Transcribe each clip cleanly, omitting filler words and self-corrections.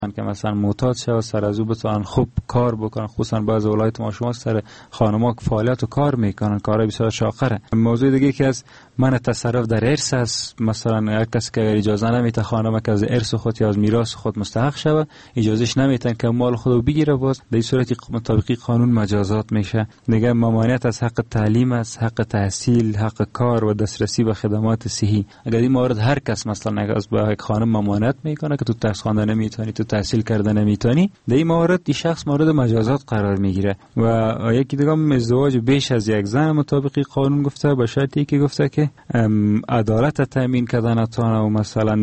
که مثلا معتاد شه و سر از او بتونن خوب کار بکنن. خصوصا بعض ولایت ما شما سر خانم‌ها فعالیت و کار میکنن، کارهای بسیار شاقره. موضوع دیگه که از من تصرف در ارث است، مثلا یک کسی که اجازه نمیده خانم که از ارث خود یا از میراث خود مستحق شود، اجازهش نمیتن که مال خودو بگیره، باز در این صورت مطابق قانون مجازات میشه. دیگه ممانعت از حق تعلیم است، حق تحصیل، حق کار و دسترسی به خدمات صحی. اگر این مورد هر کس مثلا از به یک خانم ممانعت میکنه که تو درس خواندن نمیتونی، تو تحصیل کردن نمیتونی، در این مورد این شخص مورد مجازات قرار میگیره. و یکی دیگه ازدواج بیش از یک زن مطابق قانون گفته به شرطی که گفته که عدالت تامین کردن نتونه، و مثلا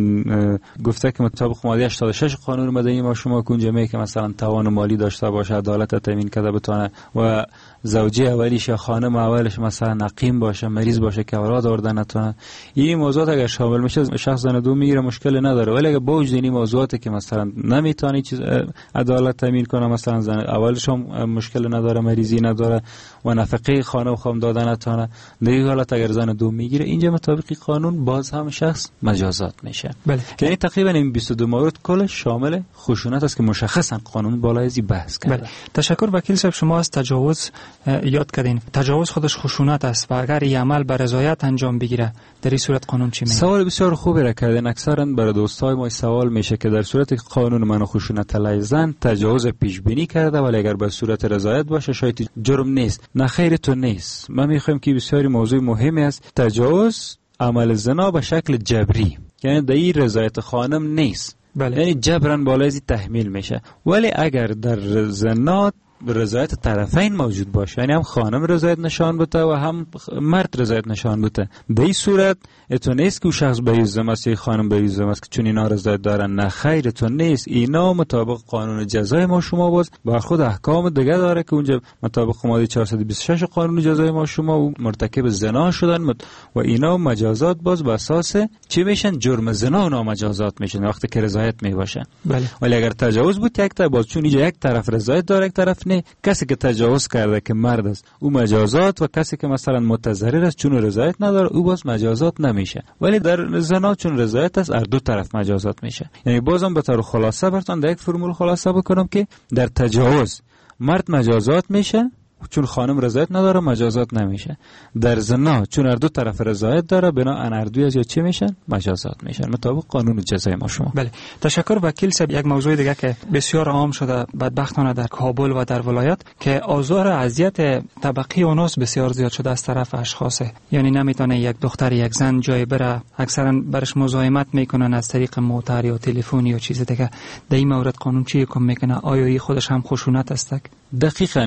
گفته که مطابق ماده 86 قانون مدنی ما شما کنجمه که مثلا توان مالی داشته باشه، عدالت تامین کرده بتونه، و زوجه اولیش یا خانم اولش مثلا نقیم باشه، مریض باشه که اولاد آوردن نتونه. این موضوعات اگر شامل میشه شخص زن دو میگیره مشکل نداره. ولی اگر با وجود این موضوعاتی که مثلا نمیتونی چیز عدالت تامین کنه، مثلا زن اولش هم مشکل نداره، مریضی نداره و نفقه خانه و خام دادن نتونه، در این حالت اگر زن دو میگیره اینجا مطابق قانون باز هم شخص مجازات میشه. بله. یعنی تقریبا این 22 مورد کلش شامل خشونت است که مشخصا قانون بالای ازی بحث کرده. بله. تشکر وکیل صاحب. شما از تجاوز یاد کردین. تجاوز خودش خشونت است و اگر این عمل به رضایت انجام بگیره در این صورت قانون چی میگه؟ سوال بسیار خوبی را کردین. اکثرا برای دوستای ما سوال میشه که در صورت قانون من خشونت علیه زن تجاوز پیش بینی کرده، ولی اگر به صورت رضایت باشه شاید جرم نیست. نه خیر، تو نیست. ما میخوایم که بسیاری موضوع مهمی است. تجاوز عمل زنا به شکل جبری، یعنی در این رضایت خانم نیست. بله. یعنی جبران بالای ازی تحمیل میشه. ولی اگر در زنا رضایت طرفین موجود باشه، یعنی هم خانم رضایت نشان بده و هم مرد رضایت نشان بده، در این صورت اتو نیست که او شخص بریزم است یا خانم بریزم است که چون اینا رضایت دارن. نه خیر، اتو نیست. اینا مطابق قانون جزای ما شما باز با خود احکام دیگه داره که اونجا مطابق ماده 426 قانون جزای ما شما و مرتکب زنا شدن و اینا مجازات باز به اساس چی میشن؟ جرم زنا اونا مجازات میشن وقتی که رضایت میباشه. بله. ولی اگر تجاوز بود یک طرف، باز چون اینجا یک طرف رضایت داره یک طرف نه، کسی که تجاوز کرده که مرد است او مجازات، و کسی که مثلا متضرر است چون رضایت نداره او باز مجازات نمیشه. ولی در زنا چون رضایت است هر دو طرف مجازات میشه. یعنی بازم به طور خلاصه براتون در یک فرمول خلاصه بکنم که در تجاوز مرد مجازات میشه چون خانم رضایت نداره، مجازات نمیشه. در زنا چون هر دو طرف رضایت داره، بنابراین هر دوی از چی میشن؟ مجازات میشن مطابق قانون جزای ما شما. بله. تشکر وکیل صاحب. یک موضوع دیگه که بسیار عام شده بدبختانه در کابل و در ولایت که آزار و اذیت طبقی اوناس بسیار زیاد شده از طرف اشخاص. یعنی نمیتونه یک دختر یک زن جای بره، اکثرا برش مزاحمت میکنن از طریق موتر یا تلفن یا چیز دیگه. در این مورد قانون چی حکم میکنه؟ آیا این خودش هم خشونت است؟ دقیقاً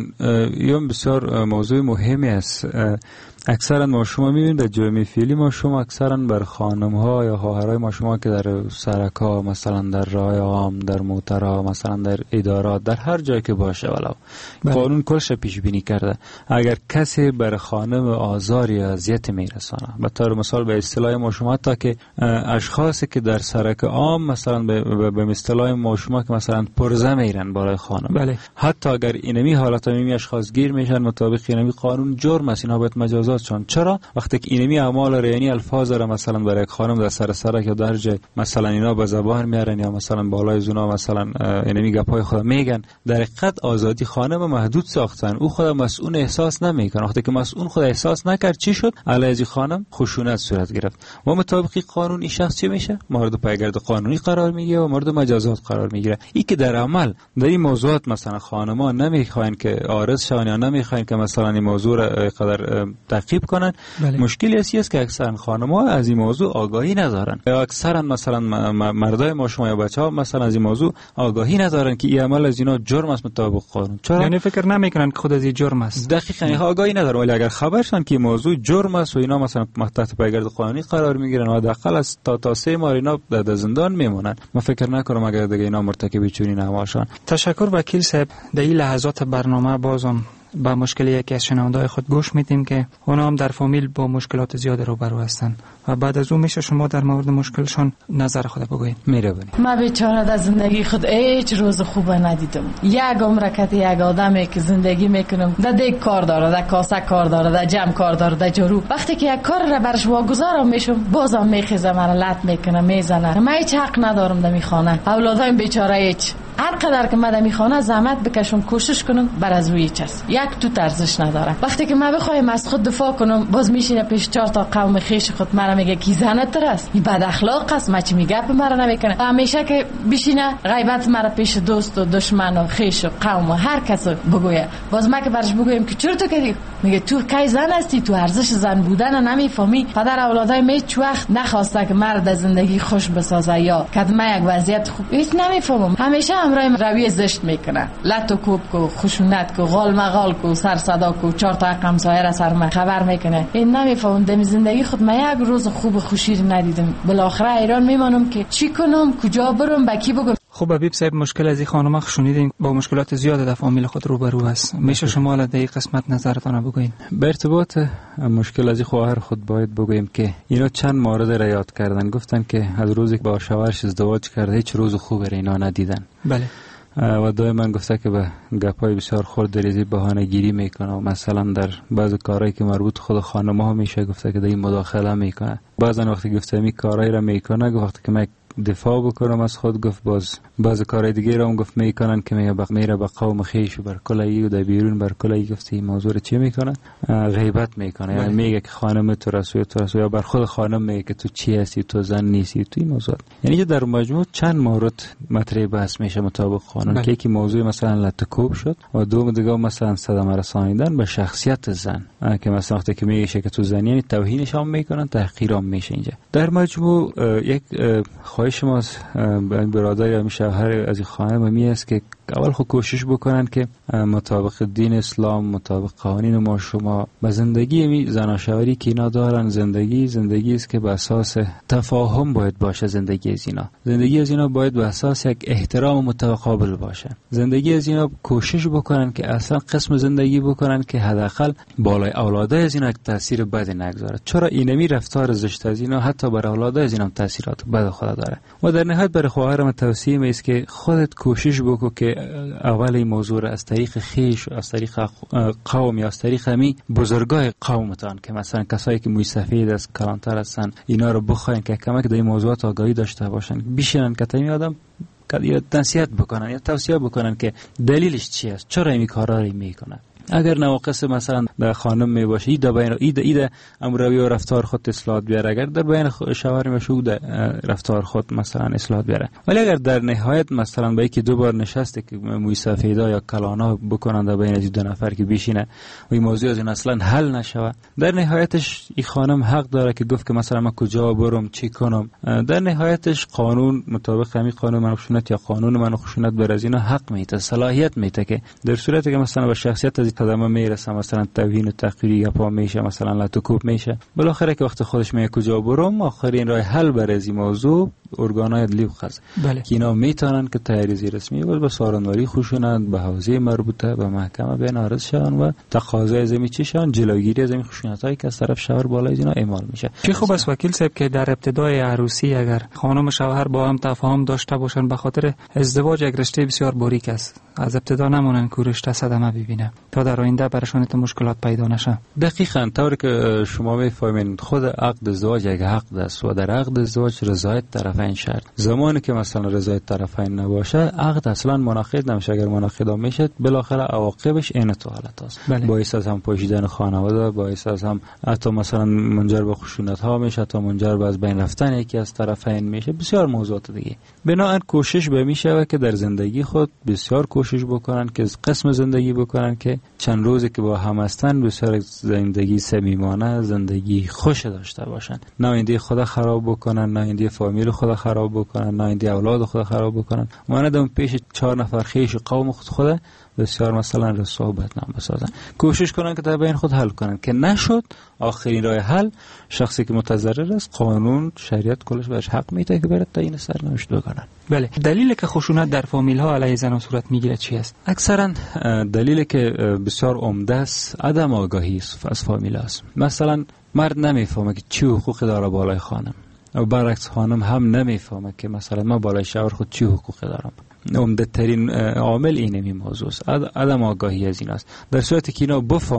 بسیار موضوع مهمی است. اکثرا ما شما میبینید در جامعه فعلی ما شما اکثرا بر خانم ها یا خواهرای ما شما که در سرک ها، مثلا در راه عام، در موترها، مثلا در ادارات، در هر جایی که باشه ولو قانون کلش پیش بینی کرده اگر کسی بر خانم آزار یا اذیت میرسانه، به طور مثال به اصطلاح ما شما تا که اشخاصی که در سرک عام مثلا به اصطلاح ما شما که مثلا پرزه میرن برای خانم، بله. حتی اگر اینمی حالات می اشخاص گیر میشن مطابق اینمی قانون جرم است، اینا باید مجازات شون. چرا؟ وقتی که اینمی اعمال یعنی الفاظ را مثلا برای خانم در سر سرک یا در جای مثلا اینا به زبان میارن یا مثلا بالای زونا مثلا اینمی گپای خود میگن، در حقیقت آزادی خانم محدود ساختن. او خود مسئول احساس نمیکنه. وقتی که مسئول خود احساس نکرد چی شد؟ علیه خانم خشونت صورت گرفت و مطابق قانون این شخص چی میشه؟ مورد پایگرد قانونی قرار میگیره و مورد مجازات قرار میگیره. این که در عمل در این موضوعات مثلا خانم‌ها نمیخواین که عارض شون یا نمیخواین که مثلا این موضوع را قدر تعقیب کنن. بله. مشکلی است که اکثرا خانم‌ها از این موضوع آگاهی ندارن. یا اکثرا مثلا مردای ما شما یا بچه‌ها مثلا از این موضوع آگاهی ندارن که این عمل از اینا جرم است مطابق قانون. چرا؟ یعنی فکر نمیکنن که خود از این جرم است. دقیقاً آگاهی ندارن. ولی اگر خبر شدن که موضوع جرم است و اینا مثلا تحت پایگرد قانونی قرار میگیرن و حداقل از تا 3 ماه اینا در زندان میمونن، من فکر نکنم اگر دیگه اینا مرتکب چنین اعمالشان. تشکر وکیل صاحب. در این لحظات برنامه بازم با مشکلی یکی از شنونده‌های خود گوش میدیم که اونا هم در فامیل با مشکلات زیاد روبرو هستن و بعد از اون میشه شما در مورد مشکلشون نظر خود بگوین. میرونی. من بیچاره در زندگی خود هیچ روز خوب ندیدم. یک عمرکت یک آدمی که زندگی میکنم در دیگ کار داره، در کاسه کار داره، در جمع کار داره، در جارو، وقتی که یک کار را برش واگذارم میشم بازم میخیزه، من لط میکنه، میزنه. من هیچ حق ندارم در می خانه. اولادایم بیچاره هیچ هر قدر که من می خانه زحمت بکشم کوشش کنم بر از روی چس یک تو ارزش نداره. وقتی که من بخوایم از خود دفاع کنم باز میشینه پیش 4 تا قوم خیش خود مرا میگه کی زنت است، این بد اخلاق است، ما چی میگه به مرا نمیکنه. همیشه که بشینه غیبت مرا پیش دوست و دشمن و خیش و قوم و هر کس بگویه، باز ما که برش بگویم که چرا تو کردی، میگه تو کی زن هستی، تو ارزش زن بودن نمیفهمی. پدر اولادای هیچ وقت نخواسته که مرد زندگی خوش بسازه یا کدما یک وضعیت خوب، هیچ نمیفهمم. همیشه همراه روی زشت میکنه، لط و کوب کو، خشونت کو، غال مغال کو، سر صدا کو، 4 تا همسایه را سر خبر میکنه. این نمیفهمم. دم زندگی خود من یک روز خوب خوشی ندیدم. بالاخره ایران میمانم که چی کنم، کجا برم، با کی بگم. خب حبیب صاحب، مشکل از این خانم شنیدین با مشکلات زیاد در فامیل خود روبرو است. میشه شما در این قسمت نظرتان بگوین؟ به ارتباط مشکل از این خواهر خود باید بگویم که اینا چند مورد را یاد کردن. گفتن که از روزی که با شوهرش ازدواج کرده هیچ روز خوبی را اینا ندیدن. بله. و دائما گفته که به گپای بسیار خرد دریزی بهانه گیری میکنه و مثلا در بعض کارهایی که مربوط خود خانم ها میشه گفته که در این مداخله میکنه. بعضا وقتی گفته می کارهایی را میکنه، وقتی که من دفاع بکنم از خود گفت باز بعض کارهای دیگه را هم گفت میکنن که میره به قوم خیش و بر کلایی و در بیرون بر کلایی گفت این موضوع چی میکنن، غیبت میکنه. یعنی میگه که خانم تو رسوی یا بر خود خانم میگه که تو چی هستی، تو زن نیستی، تو این موضوع. یعنی در مجموع چند مورد مطرح بحث میشه مطابق قانون که یکی موضوع مثلا لطکوب شد و دوم دیگه مثلا صدمه رسانیدن به شخصیت زن که مثلا وقتی که میگه که تو زن، یعنی توهینش هم میکنن، تحقیرام میشه. اینجا در مجموع یک خواهش ما از برادر یا شوهر از این خانم می است که اول خود کوشش بکنن که مطابق دین اسلام، مطابق قوانین ما شما به زندگی زناشویی که اینا دارن، زندگی است که به اساس تفاهم باید باشه. زندگی از اینا باید به اساس یک احترام متقابل باشه. زندگی از اینا کوشش بکنن که اصلا قسم زندگی بکنن که حداقل بالای اولادای از اینا تاثیر بدی نگذاره. چرا اینمی رفتار زشت از اینا حتی بر اولادای از اینا تاثیرات بد خود داره. و در نهایت برای خواهرم توصیه می است که خودت کوشش بکن که اول این موضوع را از طریق خیش، از طریق قوم یا از طریق همی بزرگای قومتان که مثلا کسایی که موی سفید از کلانتر هستن اینا رو بخواین که کمک در این موضوعات آگاهی داشته باشن، بشینن که تمی آدم یا نصیحت بکنن یا توصیه بکنن که دلیلش چی است، چرا این کارا رو میکنن. اگر نواقص مثلا در خانم می باشه ایده امروی و رفتار خود اصلاح بیاره، اگر در بین شوهر میشه در رفتار خود مثلا اصلاح بیاره. ولی اگر در نهایت مثلا با یکی دو بار نشسته که موی سفیدا یا کلانا بکنن در بین از دو نفر که بشینه و این موضوع از این اصلا حل نشوه، در نهایتش این خانم حق داره که گفت که مثلا من کجا برم، چی کنم. در نهایتش قانون مطابق همین قانون من خشونت یا قانون من خشونت بر از اینا حق میده، صلاحیت میده که در صورتی که مثلا با شخصیت از قدم میرسه مثلا توهین و تحقیری یا پا میشه، مثلا لطکوب میشه، بالاخره که وقت خودش میگه کجا برم، آخرین راه حل برای این موضوع ارگانای عدلی خاص که اینا میتونن که تحریزی رسمی و به سارنواری خشونت به حوزه مربوطه به محکمه بیان عرض شون و تقاضای از چی شون، جلوگیری از این خشونتایی که از طرف شوهر بالای اینا اعمال میشه. چه خوب است وکیل صاحب که در ابتدای عروسی اگر خانم و شوهر با هم تفاهم داشته باشن، به خاطر ازدواج یک رشته بسیار باریک است، از ابتدا نمونن که رشته صدمه ببینه تا در آینده براشون مشکلات پیدا نشه. دقیقاً طوری که شما میفهمین خود عقد ازدواج یک عقد است و در عقد ازدواج رضایت طرفین شرط. زمانی که مثلا رضایت طرفین نباشه عقد اصلا منعقد نمیشه. اگر منعقد میشه بالاخره عواقبش این تو حالت است. باعث از هم پوشیدن خانواده، باعث از هم حتی مثلا منجر به خشونت ها میشه، تا منجر به از بین رفتن یکی از طرفین میشه، بسیار موضوعات دیگه. بنابراین کوشش به میشه که در زندگی خود بسیار کوشش بکنن که قسم زندگی بکنن که چند روزی که با هم هستن بسیار زندگی صمیمانه، زندگی خوش داشته باشن، نه ایندی خدا خراب بکنن، نه ایندی فامیل خدا خراب بکنن، نه ایندی اولاد خدا خراب بکنن. ماندم پیش 4 نفر خیش قوم خود بسیار مثلا رسوا بدنام بسازن. کوشش کنن که در بین خود حل کنن، که نشد آخرین راه حل شخصی که متضرر است قانون شریعت کلش بهش حق میده که برای تعیین سرنوشت بکنن. بله. دلیلی که خشونت در فامیل ها علیه زن صورت میگیره چی است؟ اکثرا دلیلی که بسیار عمده است عدم آگاهی از فامیل است. مثلا مرد نمیفهمه که چی حقوقی داره بالای خانم و برعکس خانم هم نمیفهمه که مثلا ما بالای شوهر خود چی حقوقی دارم. عمده ترین عامل اینمی موضوع است، عدم آگاهی از این است. در صورتی که اینا بفهمن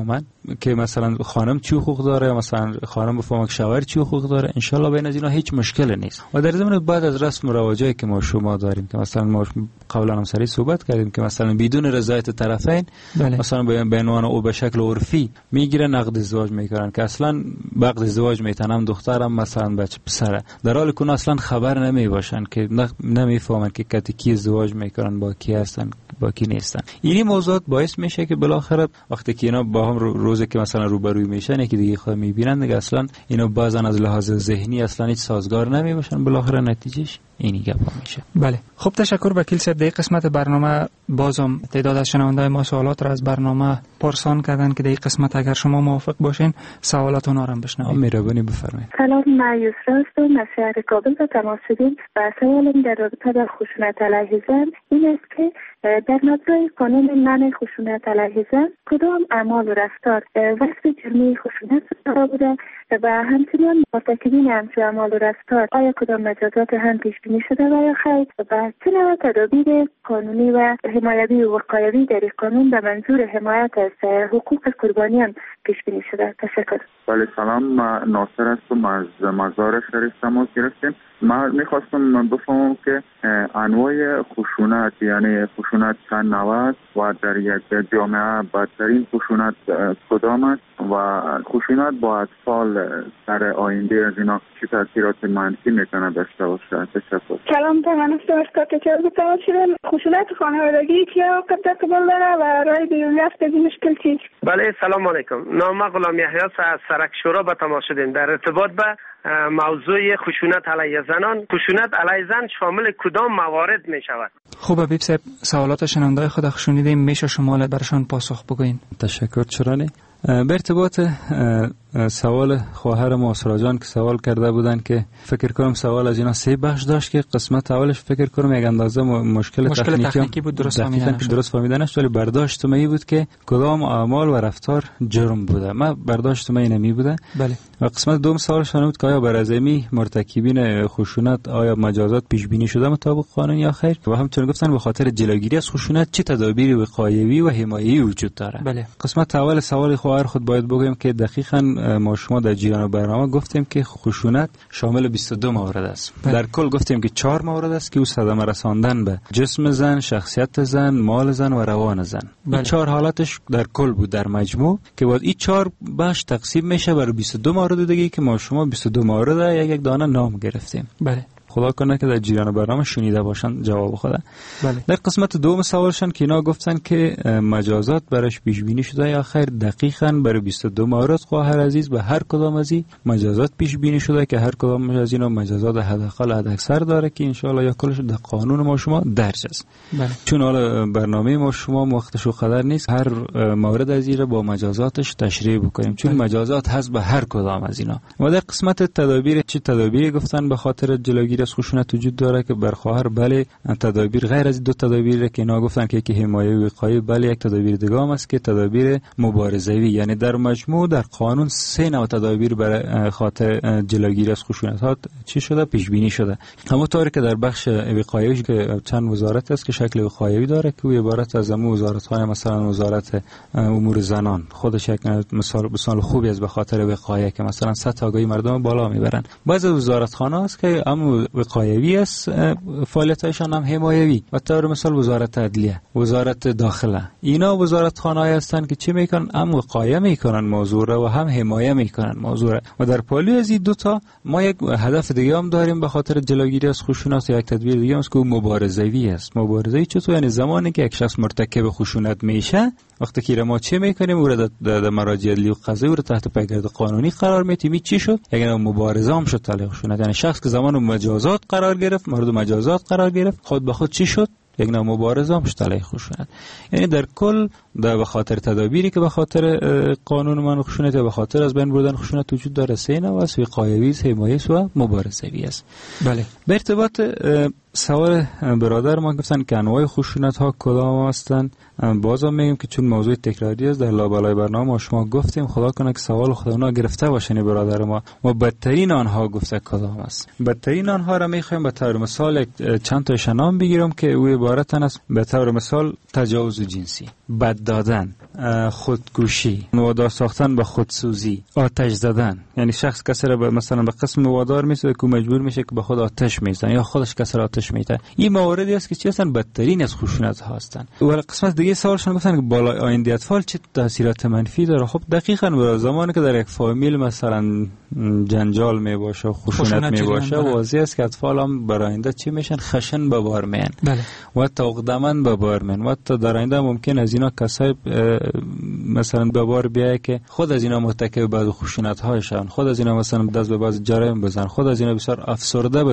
که مثلا خانم چی حقوق داره یا مثلا خانم بفهمه که شوهر چی حقوق داره، ان شاء الله بین از اینا هیچ مشکل نیست. و در ضمن بعد از رسم و رواجی که ما شما داریم که مثلا ما قبلا هم سری صحبت کردیم که مثلا بدون رضایت طرفین مثلا به عنوان او به شکل عرفی میگیرن عقد ازدواج میکنن که اصلا به عقد ازدواج میتونم دخترم مثلا بچه پسره، در حالی که اصلا خبر نمی باشن که نمیفهمن که کی ازدواج میکنن، با کی هستن با کی نیستن. این موضوعات باعث میشه که بالاخره وقتی که اینا با هم روزی که مثلا روبروی میشن یکی دیگه خود میبینن دیگه اصلا اینا بعضن از لحاظ ذهنی اصلا هیچ سازگار نمیباشن، بالاخره نتیجهش اینی گپا میشه. بله خب تشکر وکیل صاحب. در قسمت برنامه بازم تعداد از شنوندای ما سوالات را از برنامه پرسان کردن که در قسمت اگر شما موافق باشین سوالات اونا را بشنویم. مهربانی بفرمایید. سلام، من یسرا هستم از شهر کابل به تماس شدیم و سوالم در رابطه با خشونت علیه زن این است که در مجرای قانون منع خشونت علیه زن کدام اعمال و رفتار وصف جرمی خشونت قرار بوده و همچنین مرتکبین همچون اعمال و رفتار آیا کدام مجازات هم پیش بینی شده و یا خیر و چه نوع تدابیر قانونی و حمایوی و وقایوی در قانون به منظور حمایت از حقوق قربانیان پیش بینی شده؟ تشکر. بله سلام، من ناصر هستم از مزار شریف تماس گرفتیم. من میخواستم بفهمم که انواع خشونت یعنی خشونت چند نوع است و در یک جامعه بدترین خشونت کدام است و خشونت با اطفال در آینده از اینا چه تاثیرات منفی میتونه داشته باشه؟ تشکر. سلام، من هستم از کاتچار تماس شدم. خشونت خانوادگی چه عواقب احتمال داره و راه بیرون رفت از این مشکل چیست؟ بله سلام علیکم، نام غلام یحیی از سرک شورا به تماس شدیم در ارتباط به موضوع خشونت علیه زنان. خشونت علیه زن شامل کدام موارد می شود؟ خوب حبیب صاحب، سوالات شنوندای خود شنیدیم، میشه شما برشان پاسخ بگوین؟ تشکر. چرا نه؟ به ارتباط سوال خواهر ما اسرا جان که سوال کرده بودن که فکر کنم سوال از اینا 3 بخش داشت که قسمت اولش فکر کنم یک اندازه مشکل تکنیکی بود، درست فهمیدنش، ولی برداشت من بود که کدام اعمال و رفتار جرم بوده. من برداشت من نمی بوده. بله. و قسمت دوم سوالش بود که آیا بر عظمی مرتکبین خشونت آیا مجازات پیش بینی شده مطابق قانون یا خیر، و همچنین گفتن به خاطر جلوگیری از خشونت چه تدابیر وقایوی و حمایه‌ای وجود داره. بله. قسمت اول سوال خواهر خود باید بگویم که دقیقاً ما شما در جریان برنامه گفتیم که خشونت شامل 22 مورد است. در کل گفتیم که 4 مورد است که او صدمه رساندن به جسم زن، شخصیت زن، مال زن و روان زن. این 4 حالتش در کل بود در مجموع که بعد این 4 بخش تقسیم میشه بر 22 مورد دیگه که ما شما 22 مورد یک دانه نام گرفتیم. بله. خدا کنه که در جریان برنامه شنیده باشن جواب خدا. بله. در قسمت دوم سوالشان که اینا گفتن که مجازات برش پیش بینی شده یا خیر، دقیقاً برای 22 مورد خواهر عزیز به هر کدام از این مجازات پیش بینی شده که هر کدام از اینا مجازات حداقل حداکثر داره که ان شاء الله یا کلش در قانون ما شما درج است. بله. چون حالا برنامه ما شما وقتش و قدر نیست هر مورد از این با مجازاتش تشریح بکنیم، چون مجازات هست به هر کدام از اینا. و در قسمت تدابیر چه تدابیری گفتن به خاطر جلوگیری از خشونت وجود داره که بر خواهر بله تدابیر غیر از 2 تدابیر که اینا گفتن که یکی حمایه و وقایه، بله یک تدابیر دیگه هم است که تدابیر مبارزوی، یعنی در مجموع در قانون 3 نوع تدابیر برای خاطر جلوگیری از خشونت ها چی شده پیش بینی شده. همونطوری که در بخش وقایوی که چند وزارت است که شکل وقایوی داره که عبارت از وزارت های مثلا وزارت امور زنان خودش یک مثال خوبی است به خاطر وقایه که مثلا سطح آگاهی مردم بالا میبرن. بعضی وزارت خانه است که وقایوی است، فعالیتایشان هم حمایوی. و طور مثال وزارت عدلیه، وزارت داخله، اینا وزارت خانه‌ای هستند که چی میکنن؟ هم وقایه میکنن موضوع را و هم حمایه میکنن موضوع را. و در پالی از این 2 تا ما یک هدف دیگه هم داریم به خاطر جلوگیری از خشونت. یک تدبیر دیگه است که مبارزوی است. مبارزه چطور؟ یعنی زمانی که یک شخص مرتکب خشونت میشه، وقتی که ما چه میکنیم؟ او را در مراجع عدلی و قضایی او را تحت پیگرد قانونی قرار میدیم. چی شد؟ یک مبارزه هم شد علیه خشونت. یعنی شخص که زمان مجازات قرار گرفت، مورد مجازات قرار گرفت، خود به خود چی شد؟ یک نوع مبارزه هم شد علیه خشونت. یعنی در کل به خاطر تدابیری که به خاطر قانون منع خشونت و به خاطر از بین بردن خشونت وجود داره 3 نوع است: وقایوی، حمایه‌ای و مبارزوی است. بله. به ارتباط سوال برادر ما گفتن که انواع خشونت ها کدام هستند. بازم میگم که چون موضوع تکراری است در لابلای برنامه شما گفتیم، خدا کنه که سوال خود اونا گرفته باشین برادر ما و بدترین آنها گفته کدام است. بدترین آنها را میخوایم به طور مثال چند تا نام بگیرم که او عبارتن است. به طور مثال تجاوز جنسی، بد دادن، خودکشی، وادار ساختن به خودسوزی، آتش زدن. یعنی شخص کسی را مثلا به قسم وادار میسازه که مجبور میشه که به خود آتش میزنه یا خودش کسی را آتش میده. این مواردی است که چی هستن؟ بدترین از خشونت ها هستن. ولی قسمت دیگه سوالشون گفتن که بالای آینده اطفال چه تاثیرات منفی داره. خب دقیقاً برای زمانی که در یک فامیل مثلا جنجال می باشه و خشونت می باشه، واضح است که اطفال هم برای آینده چی میشن؟ خشن به بار میان. بله. و عقدمند به بار میان. و تا در آینده ممکن از اینا کسای مثلا به بار بیایه که خود از اینا مرتکب بعض خشونت هایشان، خود از اینا مثلا دست به بعض جرایم بزنن، خود از اینا بسیار افسرده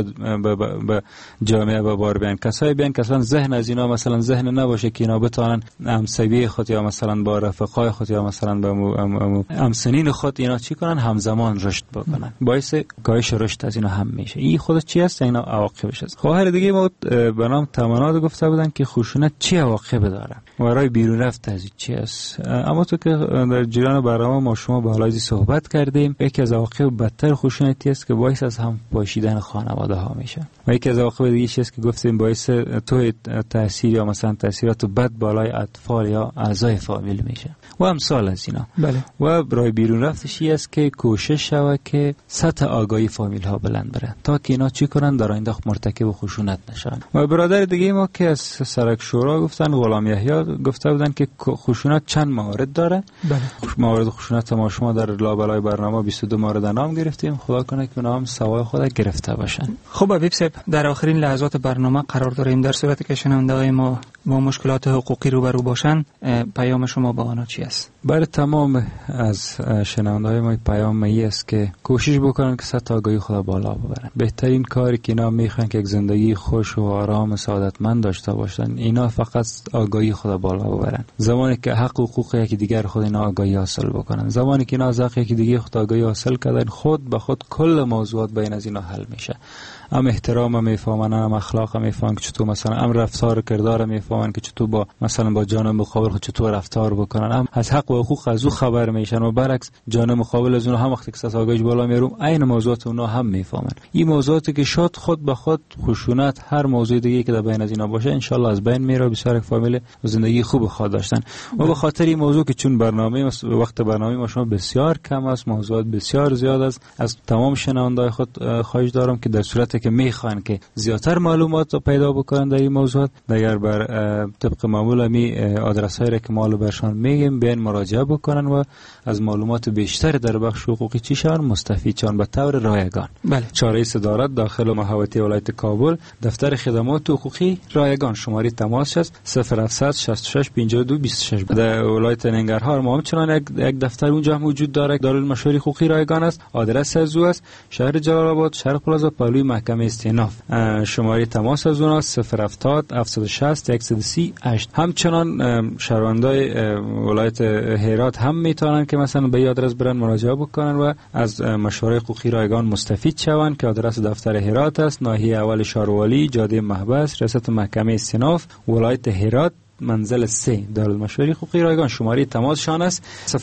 به جامعه به بار بیان. کسای بیان که اصلا ذهن از اینا مثلا ذهن نباشه که اینا بتونن همسوی خود یا مثلا با رفقای خود یا مثلا با همسنین خود اینا چی کنن؟ همزمان رشد بکنن. باعث کاهش رشد از اینا هم میشه. این خود چی است؟ اینا عواقبش است. خواهر دیگه ما به نام تمنات گفته بودن که خشونت چی عواقب داره و برای بیرون رفت از چی است. اما تو که در جریان برنامه ما شما به حالازی صحبت کردیم، یکی از عواقب بدتر خشونتی است که باعث از هم پاشیدن خانواده ها میشه. و یکی از عواقب دیگه چیه که گفتیم باعث تو تاثیر یا مثلا تاثیرات بد بالای اطفال یا اعضای فامیل میشه و امثال از اینا. بله. و برای بیرون رفتش است که کوشش شود که سطح آگاهی فامیل ها بلند بره تا که اینا چی کنن؟ در آینده مرتکب خشونت نشن. و برادر دیگه ما که از سرک شورا گفتن، غلام یحیی گفته بودن که خشونت چند موارد داره. بله. موارد خشونت ما شما در لابلای برنامه 22 مورد نام گرفتیم. خدا کنه که اونا هم سوای خود گرفته باشن. خب حبیب صاحب، در آخرین لحظات برنامه قرار داریم. در صورتی که شنونده‌های ما با مشکلات حقوقی روبرو باشن، پیام شما با آنها چی است؟ برای تمام از شنونده‌های ما پیام این است که کوشش بکنن که سطح آگاهی خود بالا ببرن. بهترین کاری که اینا میخوان که یک زندگی خوش و آرام و سعادتمند داشته باشن، اینا فقط آگاهی خود بالا ببرن. زمانی که حق و حقوق یکی دیگر خود اینا آگاهی حاصل بکنن، زمانی که اینا از حق یکی دیگه خود آگاهی حاصل کردن، خود به خود کل موضوعات بین از اینا حل میشه. هم احترام هم میفهمن، هم اخلاق هم میفهمن که چطور مثلا هم رفتار کردار میفهمن که چطور با مثلا با جانب مقابل خود چطور رفتار بکنن، هم از حق و حقوق از او خبر میشن و برعکس جانب مقابل از اونها هم وقتی که سطح آگاهیش بالا میره عین موضوعات اونها هم میفهمن. این موضوعاتی که شاد خود به خود خشونت هر موضوع دیگه که در بین از اینا باشه ان شاء الله از بین میره، بسیار فامیل و زندگی خوب خواهد داشتن. و به خاطر این موضوع که چون برنامه وقت برنامه ما شما بسیار کم است، موضوعات بسیار زیاد است، از تمام شنونده‌های خود خواهش دارم که در صورتی که میخوان که زیاتر معلومات رو پیدا بکنن در این موضوعات، اگر بر طبق معمول می آدرس هایی که ما برشان میگیم بیان مراجعه بکنن و از معلومات بیشتر در بخش حقوقی چی شون مستفید شون به طور رایگان. بله. چاره صدارت داخل محوطه ولایت کابل، دفتر خدمات حقوقی رایگان، شماره تماس است 0700 66 52 26. در ولایت ننگرهار ما همچنان یک دفتر اونجا هم وجود داره، دارالمشاوره حقوقی رایگان است. آدرس از او است شهر جلال آباد، شرق پلازا، پهلوی محکمه استیناف. شماره تماس از اون است 070 760 138. همچنان شهروندای ولایت هرات هم میتونن که مثلا به این آدرس برن مراجعه بکنن و از مشوره حقوقی رایگان مستفید شوند که آدرس دفتر هرات است، ناحیه اول شاروالی، جاده محبس، رئاست محکمه استیناف، ولایت هرات، منزل 3، دارالمشاوره حقوقی رایگان. شماره تماس شان است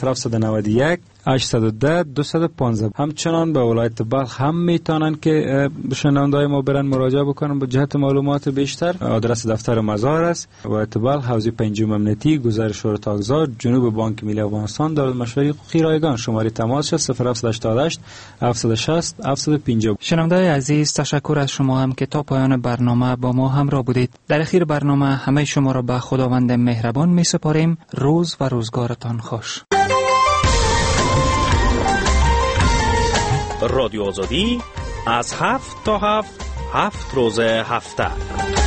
0791 810 215. همچنان به ولایت بلخ هم میتونن که شنونده‌های ما برن مراجعه بکنن به جهت معلومات بیشتر. آدرس دفتر مزار است ولایت بلخ، حوزه 5 امنیتی، گذر شورت آگزار، جنوب بانک ملی افغانستان، دارالمشاوره حقوقی رایگان. شماره تماس 0788 760 750. شنونده‌های عزیز، تشکر از شما هم که تا پایان برنامه با ما همراه بودید. در اخیر برنامه همه شما را به خداوند مهربان می‌سپاریم. روز و روزگارتان خوش. رادیو آزادی از 7 تا 7 روز هفته.